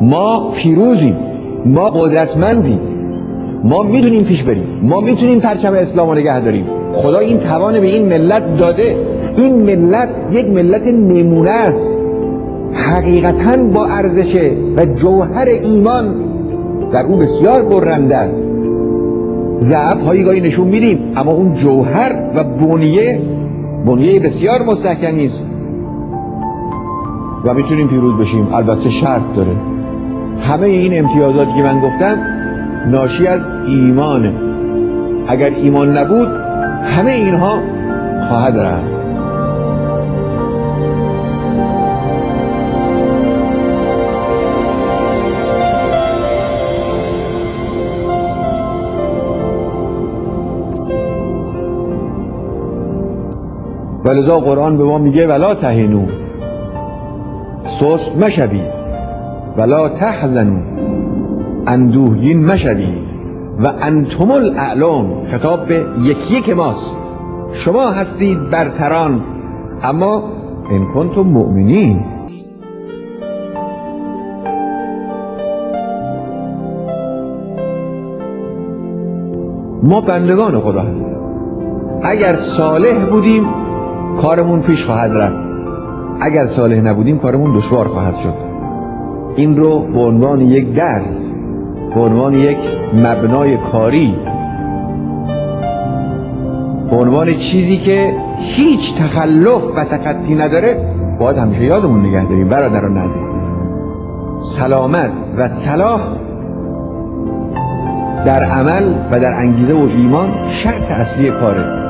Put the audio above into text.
ما پیروزیم، ما قدرتمندیم، ما میتونیم پیش بریم، ما میتونیم پرچم اسلام رو نگه داریم. خدا این توان به این ملت داده. این ملت یک ملت نمونه است، حقیقتاً با ارزشه و جوهر ایمان در او بسیار برنده است. ضعف هایی گاهی نشون میدیم، اما اون جوهر و بنیه بسیار مستحکمی است و میتونیم پیروز بشیم. البته شرط داره. همه این امتیازاتی که من گفتم ناشی از ایمانه. اگر ایمان نبود همه اینها خواهد رفت. ولذا قرآن به ما میگه ولا تهنوا، سست مشوید، ولا تحزنوا، اندوهگین مشوید، و انتم الاعلون، خطاب به یکی ماست، شما هستید برتران، اما ان کنتم مؤمنین. ما بندگان خدا هستیم. اگر صالح بودیم کارمون پیش خواهد رفت، اگر صالح نبودیم کارمون دشوار خواهد شد. این رو به عنوان یک درس، به عنوان یک مبنای کاری، به عنوان چیزی که هیچ تخلف و تخطی نداره باید همیشه یادمون نگه داریم. برادران عزیز، سلامت و صلاح در عمل و در انگیزه و ایمان شرط اصلی کاره.